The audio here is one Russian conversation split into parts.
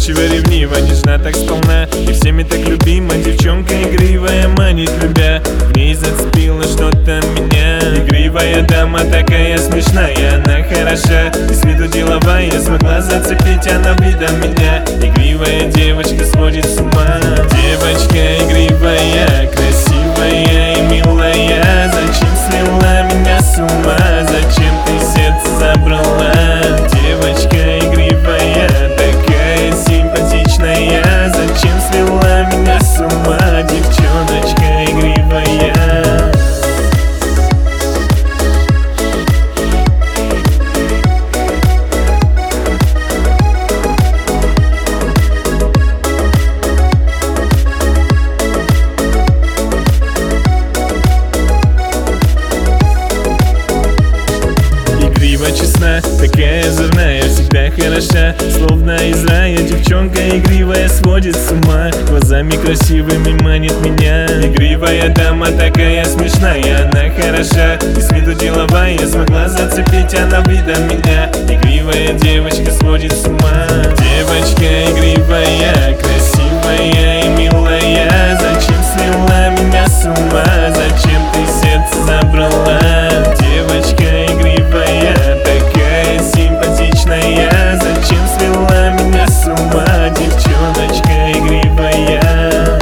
Обидчиво, ревниво, нежна так сполна, и всеми так любима. Девчонка игривая, манит любя, в ней зацепило что-то меня. Игривая дама, такая смешная, она хороша и с виду деловая. Смогла зацепить она видом меня. Игривая девочка сводит с ума. Девочка игривая, красивая и милая, зачем свела меня с ума? Зачем ты сердце забрала? Девочка игривая, такая симпатичная, зачем свела меня с ума? Девчоночка игривая. Честна, такая озорная, всегда хороша, словно из рая. Девчонка игривая сводит с ума, глазами красивыми манит меня. Игривая дама, такая смешная, она хороша и с виду деловая. Смогла зацепить она видом меня. Игривая девочка сводит с ума. Девочка игривая, красивая и милая, зачем свела меня с ума? Зачем ты сердце забрала? Девочка игривая, такая симпатичная, зачем свела меня с ума? Девчоночка игривая.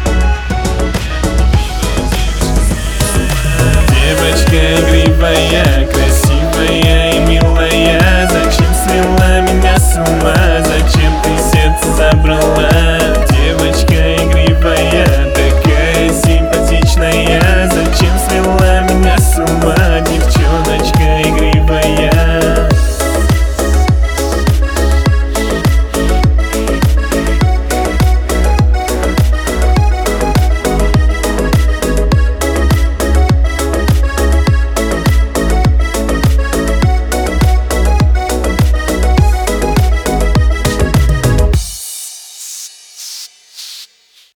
Девочка игривая,